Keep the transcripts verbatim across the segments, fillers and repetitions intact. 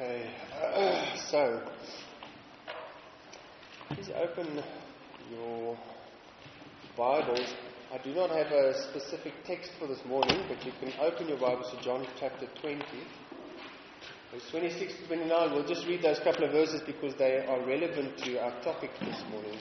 Okay, uh, so please open your Bibles. I do not have a specific text for this morning, but you can open your Bibles to John chapter twenty, verse twenty-six to twenty-nine. We'll just read those couple of verses because they are relevant to our topic this morning.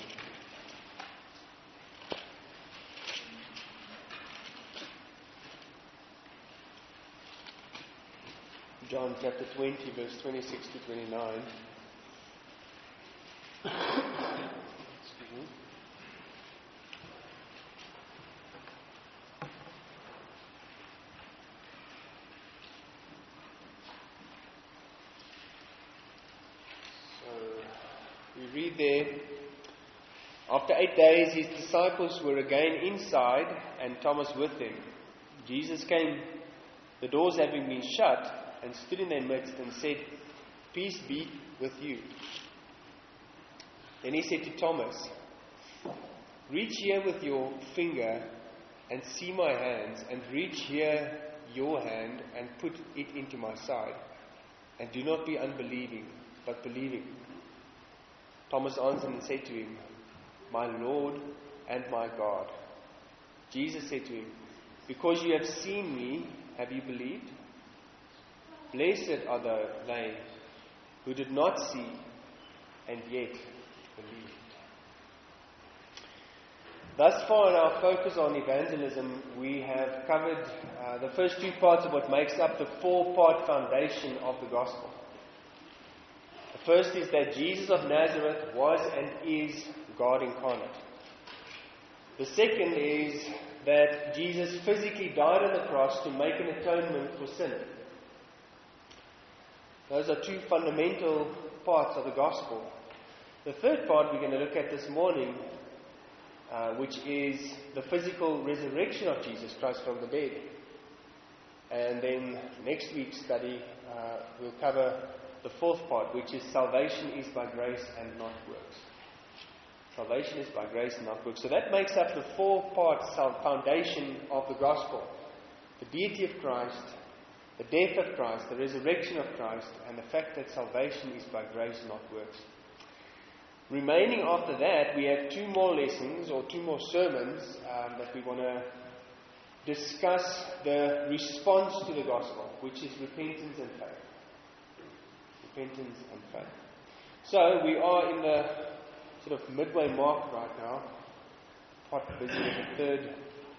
John chapter twenty, verse twenty-six to twenty-nine. Excuse me. So, we read there, after eight days his disciples were again inside and Thomas with them. Jesus came, the doors having been shut, and stood in their midst and said, "Peace be with you." Then he said to Thomas, "Reach here with your finger and see my hands, and reach here your hand and put it into my side. And do not be unbelieving, but believing." Thomas answered and said to him, "My Lord and my God." Jesus said to him, "Because you have seen me, have you believed? Blessed are they who did not see and yet believed." Thus far in our focus on evangelism, we have covered uh, the first two parts of what makes up the four-part foundation of the gospel. The first is that Jesus of Nazareth was and is God incarnate. The second is that Jesus physically died on the cross to make an atonement for sin. Those are two fundamental parts of the gospel. The third part we're going to look at this morning, uh, which is the physical resurrection of Jesus Christ from the dead. And then next week's study, uh, we'll cover the fourth part, which is salvation is by grace and not works. Salvation is by grace and not works. So that makes up the four-part foundation of the gospel. The deity of Christ, the death of Christ, the resurrection of Christ, and the fact that salvation is by grace, not works. Remaining after that, we have two more lessons or two more sermons um, that we want to discuss the response to the gospel, which is repentance and faith. Repentance and faith. So we are in the sort of midway mark right now, quite busy with the third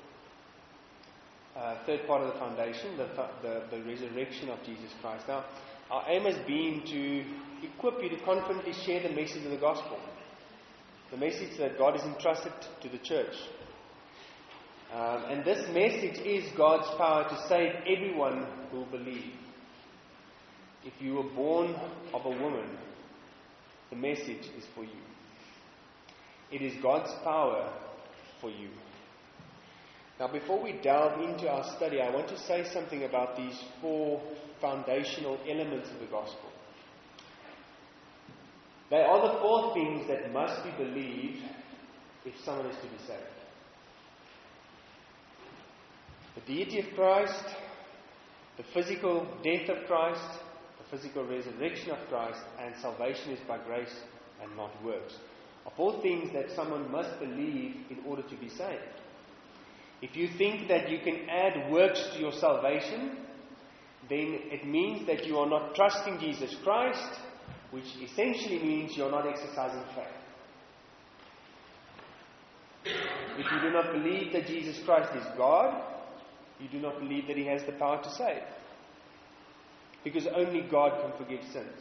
Uh, third part of the foundation, the, the, the resurrection of Jesus Christ. Now, our aim has been to equip you to confidently share the message of the gospel. The message that God has entrusted to the church. Um, and this message is God's power to save everyone who will believe. If you were born of a woman, the message is for you. It is God's power for you. Now, before we delve into our study, I want to say something about these four foundational elements of the gospel. They are the four things that must be believed if someone is to be saved. The deity of Christ, the physical death of Christ, the physical resurrection of Christ, and salvation is by grace and not works, are four things that someone must believe in order to be saved. If you think that you can add works to your salvation, then it means that you are not trusting Jesus Christ, which essentially means you are not exercising faith. If you do not believe that Jesus Christ is God, you do not believe that He has the power to save. Because only God can forgive sins.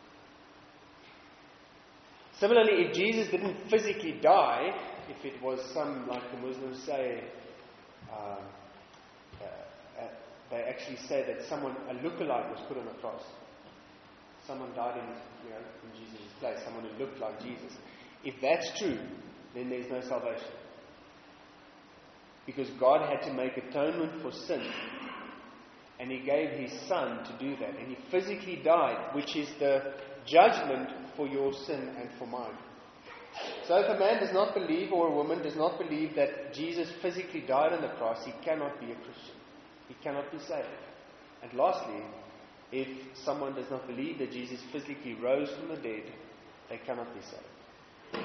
Similarly, if Jesus didn't physically die, if it was some, like the Muslims say, Um, uh, uh, they actually say that someone, a lookalike, was put on a cross. Someone died in, you know, in Jesus' place. Someone who looked like Jesus. If that's true, then there's no salvation. Because God had to make atonement for sin. And He gave His Son to do that. And He physically died, which is the judgment for your sin and for mine. So if a man does not believe, or a woman does not believe that Jesus physically died on the cross, he cannot be a Christian. He cannot be saved. And lastly, if someone does not believe that Jesus physically rose from the dead, they cannot be saved.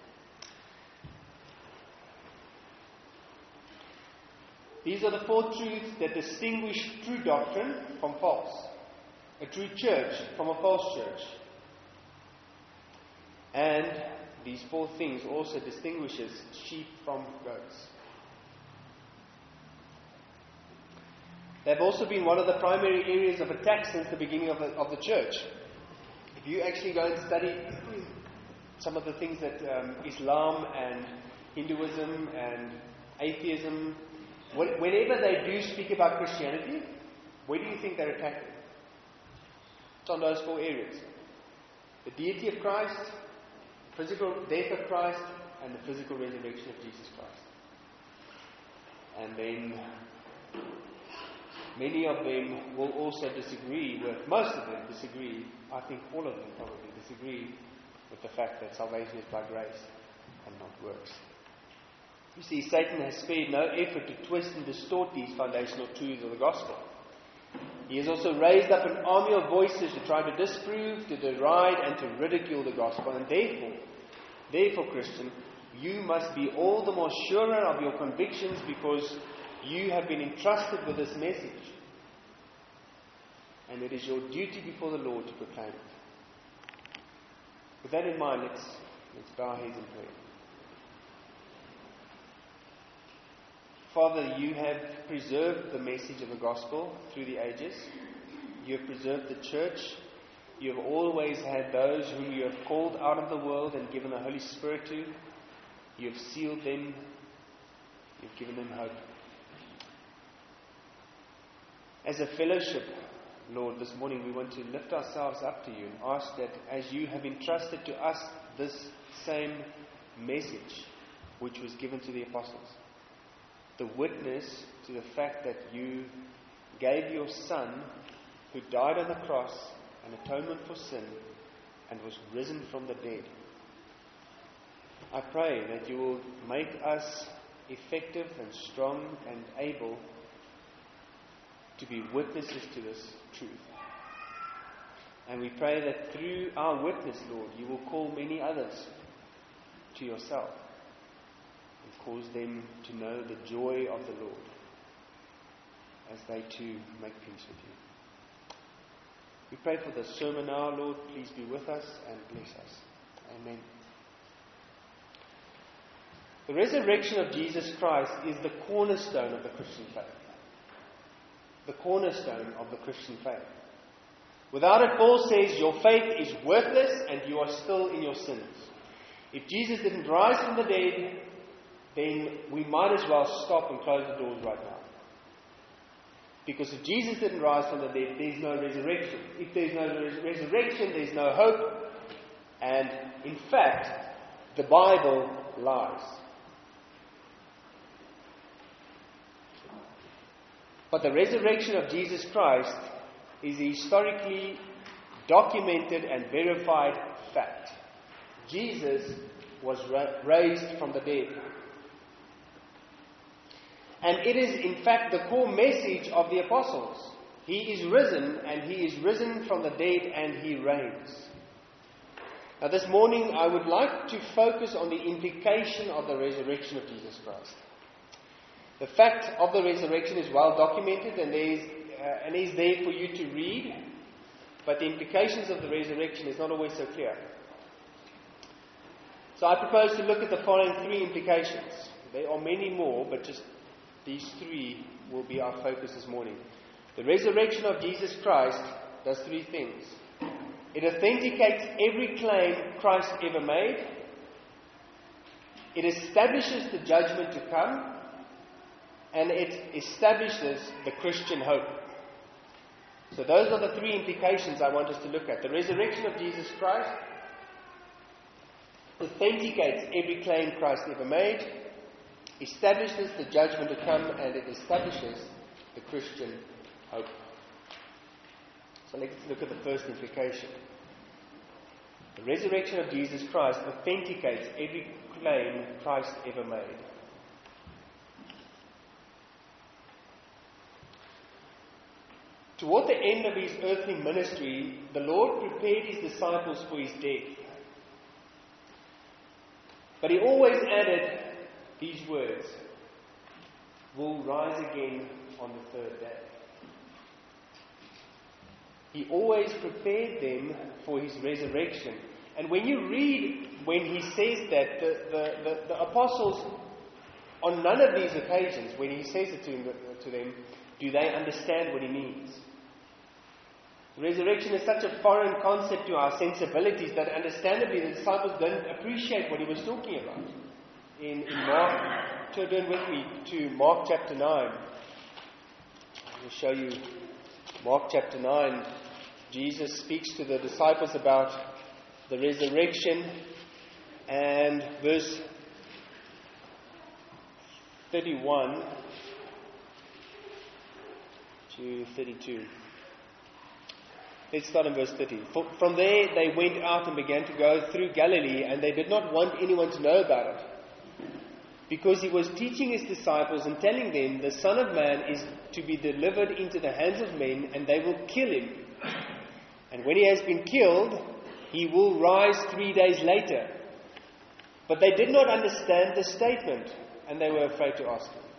These are the four truths that distinguish true doctrine from false. A true church from a false church. And these four things also distinguishes sheep from goats. They've also been one of the primary areas of attack since the beginning of the, of the church. If you actually go and study some of the things that um, Islam and Hinduism and atheism, whenever they do speak about Christianity, where do you think they're attacking? It's on those four areas. The deity of Christ, the physical death of Christ, and the physical resurrection of Jesus Christ. And then many of them will also disagree with, most of them disagree, I think all of them probably disagree with the fact that salvation is by grace and not works. You see, Satan has spared no effort to twist and distort these foundational truths of the gospel. He has also raised up an army of voices to try to disprove, to deride, and to ridicule the gospel. And therefore, therefore, Christian, you must be all the more surer of your convictions because you have been entrusted with this message. And it is your duty before the Lord to proclaim it. With that in mind, let's, let's bow our heads in prayer. Father, you have preserved the message of the gospel through the ages. You have preserved the church. You have always had those whom you have called out of the world and given the Holy Spirit to. You have sealed them. You have given them hope. As a fellowship, Lord, this morning we want to lift ourselves up to you and ask that as you have entrusted to us this same message which was given to the apostles, the witness to the fact that you gave your Son, who died on the cross, an atonement for sin, and was risen from the dead. I pray that you will make us effective and strong and able to be witnesses to this truth. And we pray that through our witness, Lord, you will call many others to yourself. Cause them to know the joy of the Lord as they too make peace with you. We pray for the sermon now, Lord. Please be with us and bless us. Amen. The resurrection of Jesus Christ is the cornerstone of the Christian faith. The cornerstone of the Christian faith. Without it, Paul says, your faith is worthless and you are still in your sins. If Jesus didn't rise from the dead, then we might as well stop and close the doors right now. Because if Jesus didn't rise from the dead, there's no resurrection. If there's no res- resurrection, there's no hope. And in fact, the Bible lies. But the resurrection of Jesus Christ is a historically documented and verified fact. Jesus was ra- raised from the dead. And it is, in fact, the core message of the apostles. He is risen, and he is risen from the dead, and he reigns. Now, this morning, I would like to focus on the implication of the resurrection of Jesus Christ. The fact of the resurrection is well documented, and there is, uh, and is there for you to read. But the implications of the resurrection is not always so clear. So I propose to look at the following three implications. There are many more, but just these three will be our focus this morning. The resurrection of Jesus Christ does three things. It authenticates every claim Christ ever made. It establishes the judgment to come. And it establishes the Christian hope. So those are the three implications I want us to look at. The resurrection of Jesus Christ authenticates every claim Christ ever made, establishes the judgment to come, and it establishes the Christian hope. So let's look at the first implication. The resurrection of Jesus Christ authenticates every claim Christ ever made. toward the end of his earthly ministry, the Lord prepared his disciples for his death. But he always added these words, "will rise again on the third day." He always prepared them for his resurrection. And when you read when he says that, the, the, the, the apostles, on none of these occasions, when he says it to, him, to them, do they understand what he means. Resurrection is such a foreign concept to our sensibilities that understandably the disciples don't appreciate what he was talking about. In, in Mark, turn with me to Mark chapter nine. I will show you Mark chapter nine. Jesus speaks to the disciples about the resurrection, and verse thirty-one to thirty-two. Let's start in verse thirty. From there they went out and began to go through Galilee, and they did not want anyone to know about it, because he was teaching his disciples and telling them, "The Son of Man is to be delivered into the hands of men, and they will kill him. And when he has been killed, he will rise three days later." But they did not understand the statement, and they were afraid to ask him.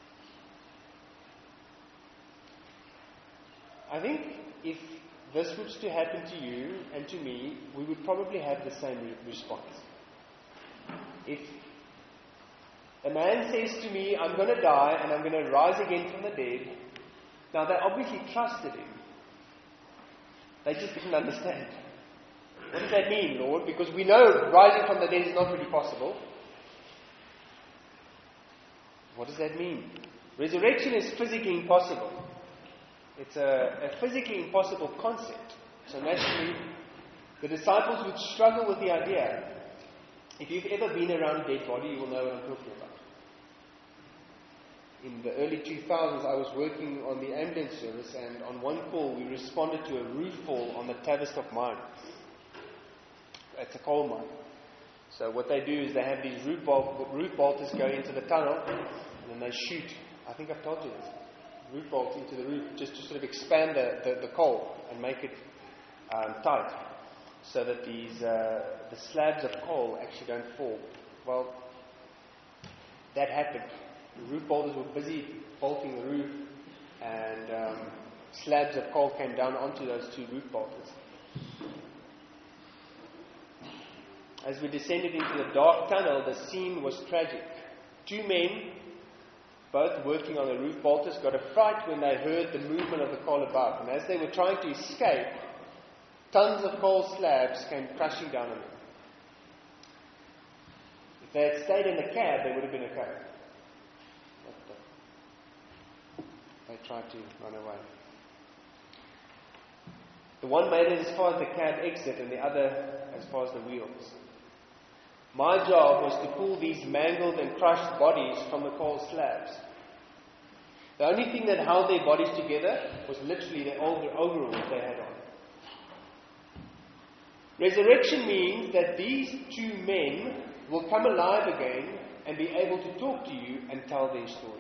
I think if this was to happen to you and to me, we would probably have the same re- response. If a man says to me, "I'm going to die and I'm going to rise again from the dead," now they obviously trusted him. They just didn't understand. What does that mean, Lord? Because we know rising from the dead is not really possible. What does that mean? Resurrection is physically impossible. It's a, a physically impossible concept. So naturally, the disciples would struggle with the idea. If you've ever been around a dead body, you will know what I'm talking about. In the early two thousands, I was working on the ambulance service, and on one call, we responded to a roof fall on the Tavistock mine. It's a coal mine. So what they do is they have these roof, bolt, roof bolters go into the tunnel, and then they shoot. I think I've told you this. Roof bolts into the roof just to sort of expand the, the, the coal and make it um, tight, so that these uh, the slabs of coal actually don't fall. Well, that happened. The roof bolters were busy bolting the roof, and um, slabs of coal came down onto those two roof bolters. As we descended into the dark tunnel, the scene was tragic. Two men, both working on the roof bolters, got a fright when they heard the movement of the coal above. And as they were trying to escape, tons of coal slabs came crashing down on them. If they had stayed in the cab, they would have been okay. They tried to run away. The one made it as far as the cab exit, and the other as far as the wheels. My job was to pull these mangled and crushed bodies from the coal slabs. The only thing that held their bodies together was literally the overalls they had on. Resurrection means that these two men will come alive again and be able to talk to you and tell their story.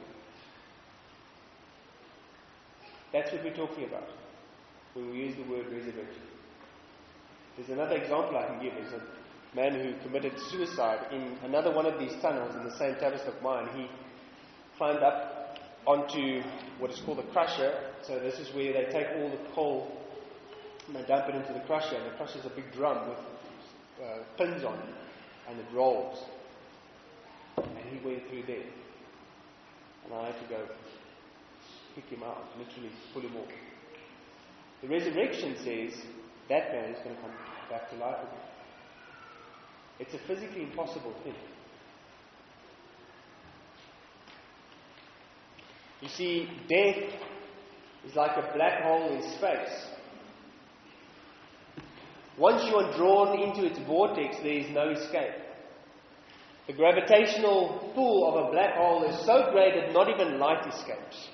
That's what we're talking about when we use the word resurrection. There's another example I can give. There's a man who committed suicide in another one of these tunnels in the same Tavistock mine. He climbed up onto what is called a crusher. So this is where they take all the coal and they dump it into the crusher. And the crusher is a big drum with uh, pins on it, and it rolls. And he went through there. And I had to go pick him out, literally pull him off. The resurrection says that man is going to come back to life again. It's a physically impossible thing. You see, death is like a black hole in space. Once you are drawn into its vortex, there is no escape. The gravitational pull of a black hole is so great that not even light escapes.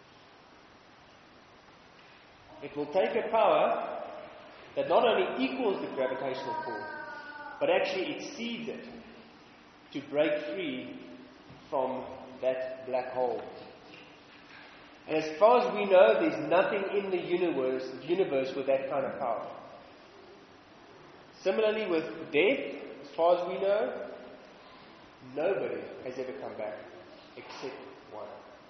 It will take a power that not only equals the gravitational pull, but actually exceeds it to break free from that black hole. And as far as we know, there's nothing in the universe, universe with that kind of power. Similarly with death, as far as we know, nobody has ever come back except one.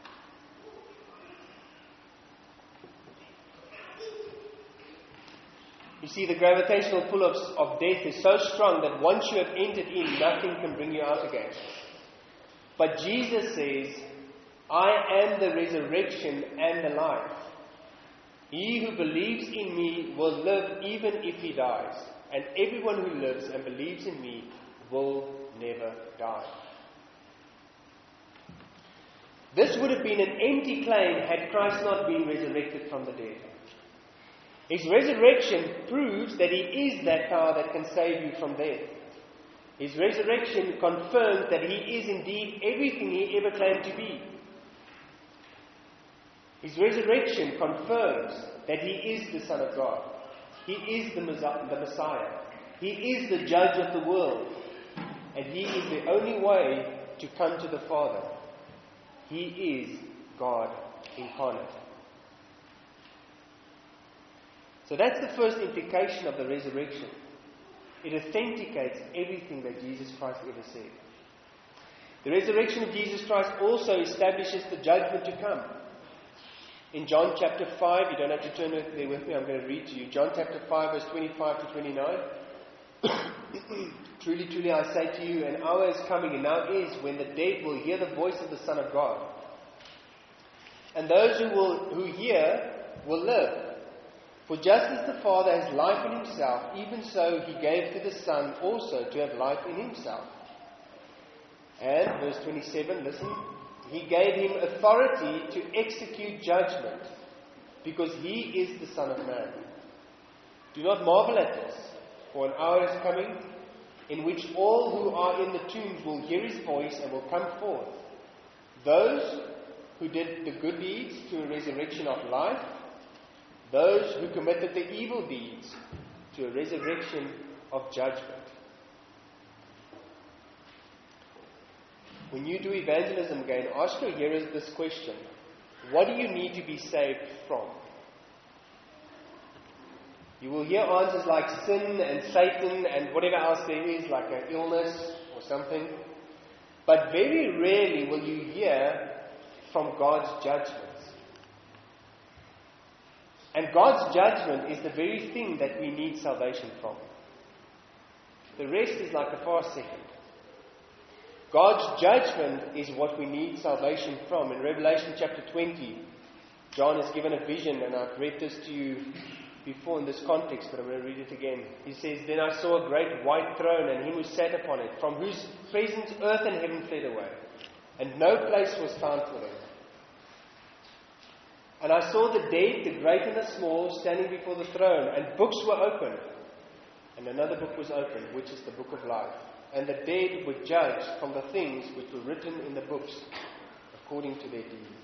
You see, the gravitational pull of, of death is so strong that once you have entered in, nothing can bring you out again. But Jesus says, I am the resurrection and the life. He who believes in me will live even if he dies. And everyone who lives and believes in me will never die. This would have been an empty claim had Christ not been resurrected from the dead. His resurrection proves that he is that power that can save you from death. His resurrection confirms that he is indeed everything he ever claimed to be. His resurrection confirms that he is the Son of God. He is the Messiah. He is the judge of the world. And he is the only way to come to the Father. He is God incarnate. So that's the first implication of the resurrection. It authenticates everything that Jesus Christ ever said. The resurrection of Jesus Christ also establishes the judgment to come. In John chapter five, you don't have to turn there with me, I'm going to read to you. John chapter five, verse twenty-five to twenty-nine. Truly, truly, I say to you, an hour is coming, and now is, when the dead will hear the voice of the Son of God. And those who will who hear will live. For just as the Father has life in himself, even so he gave to the Son also to have life in himself. And, verse twenty-seven, listen. He gave him authority to execute judgment, because he is the Son of Man. Do not marvel at this, for an hour is coming, in which all who are in the tombs will hear his voice and will come forth. Those who did the good deeds to a resurrection of life, those who committed the evil deeds to a resurrection of judgment. When you do evangelism again, ask your hearers this question. What do you need to be saved from? You will hear answers like sin and Satan and whatever else there is, like an illness or something. But very rarely will you hear from God's judgments. And God's judgment is the very thing that we need salvation from. The rest is like a far second. God's judgment is what we need salvation from. In Revelation chapter twenty, John has given a vision, and I've read this to you before in this context, but I'm going to read it again. He says, Then I saw a great white throne, and him who sat upon it, from whose presence earth and heaven fled away, and no place was found for them. And I saw the dead, the great and the small, standing before the throne, and books were opened. And another book was opened, which is the book of life. And the dead were judged from the things which were written in the books, according to their deeds.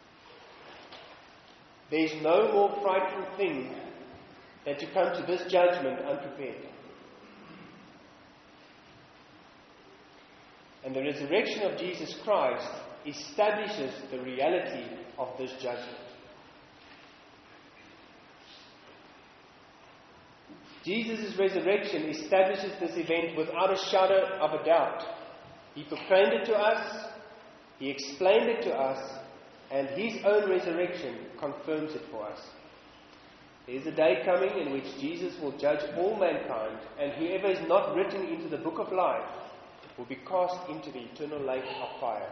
There is no more frightful thing than to come to this judgment unprepared. And the resurrection of Jesus Christ establishes the reality of this judgment. Jesus' resurrection establishes this event without a shadow of a doubt. He proclaimed it to us, He explained it to us, and His own resurrection confirms it for us. There is a day coming in which Jesus will judge all mankind, and whoever is not written into the book of life will be cast into the eternal lake of fire.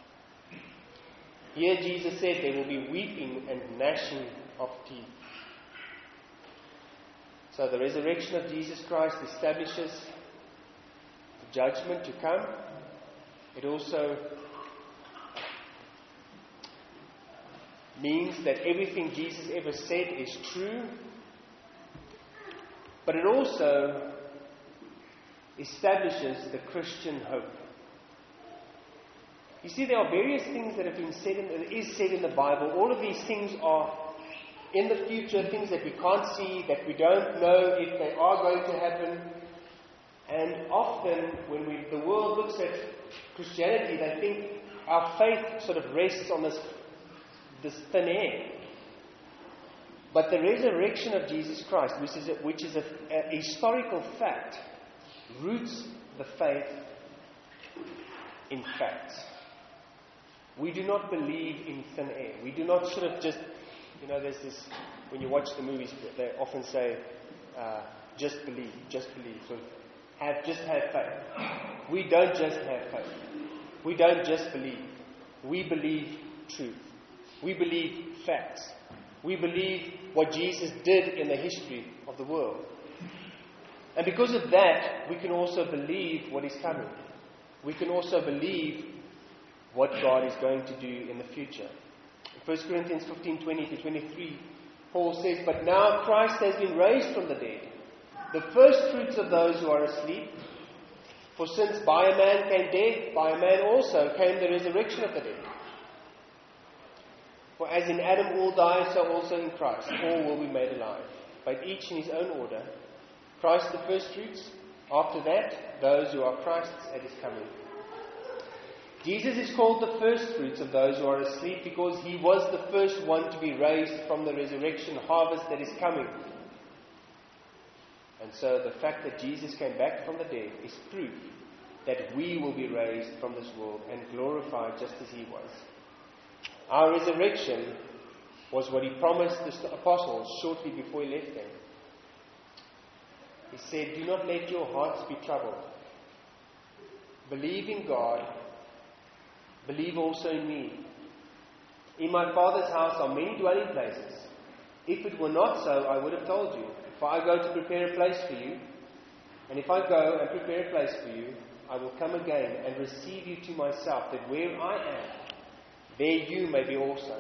Here Jesus said there will be weeping and gnashing of teeth. So the resurrection of Jesus Christ establishes the judgment to come. It also means that everything Jesus ever said is true. But it also establishes the Christian hope. You see, there are various things that have been said in, that is said in the Bible. All of these things are in the future, things that we can't see, that we don't know if they are going to happen. And often, when we, the world looks at Christianity, they think our faith sort of rests on this this thin air. But the resurrection of Jesus Christ, which is a, which is a, a historical fact, roots the faith in facts. We do not believe in thin air. We do not sort of just, you know, there's this, when you watch the movies, they often say, uh, just believe, just believe. So have, just have faith. We don't just have faith. We don't just believe. We believe truth. We believe facts. We believe what Jesus did in the history of the world. And because of that, we can also believe what is coming. We can also believe what God is going to do in the future. In First Corinthians fifteen, twenty to twenty-three, Paul says, "But now Christ has been raised from the dead, the first fruits of those who are asleep. For since by a man came death, by a man also came the resurrection of the dead. For as in Adam all die, so also in Christ all will be made alive, but each in his own order. Christ the first fruits, after that those who are Christ's at his coming." Jesus is called the first fruits of those who are asleep because he was the first one to be raised from the resurrection harvest that is coming. And so the fact that Jesus came back from the dead is proof that we will be raised from this world and glorified just as he was. Our resurrection was what he promised the apostles shortly before he left them. He said, "Do not let your hearts be troubled. Believe in God. Believe also in me. In my Father's house are many dwelling places. If it were not so, I would have told you. For I go to prepare a place for you. And if I go and prepare a place for you, I will come again and receive you to myself, that where I am, there you may be also."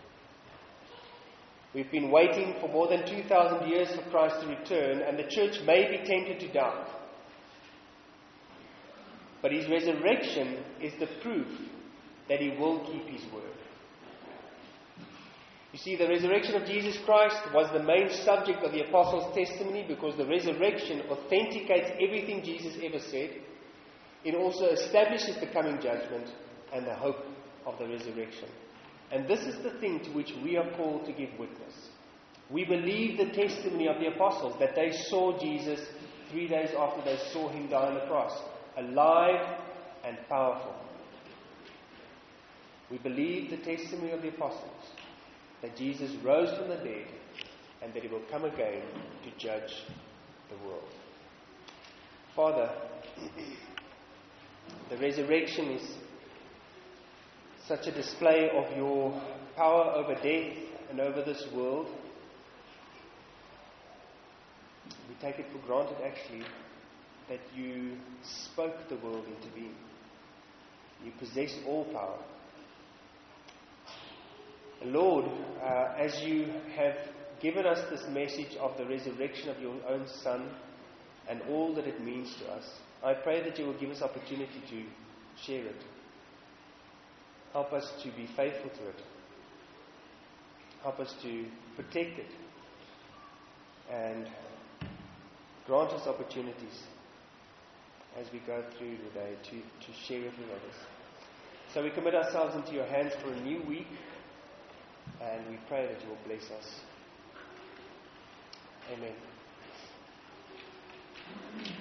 We've been waiting for more than two thousand years for Christ to return, and the church may be tempted to doubt. But his resurrection is the proof that he will keep his word. You see, the resurrection of Jesus Christ was the main subject of the apostles' testimony because the resurrection authenticates everything Jesus ever said. It also establishes the coming judgment and the hope of the resurrection. And this is the thing to which we are called to give witness. We believe the testimony of the apostles that they saw Jesus three days after they saw him die on the cross, alive and powerful. We believe the testimony of the apostles that Jesus rose from the dead and that he will come again to judge the world. Father, the resurrection is such a display of your power over death and over this world. We take it for granted, actually, that you spoke the world into being. You possess all power. Lord, uh, as you have given us this message of the resurrection of your own Son and all that it means to us, I pray that you will give us opportunity to share it. Help us to be faithful to it. Help us to protect it. And grant us opportunities as we go through the day to, to share it with others. So we commit ourselves into your hands for a new week. And we pray that you will bless us. Amen.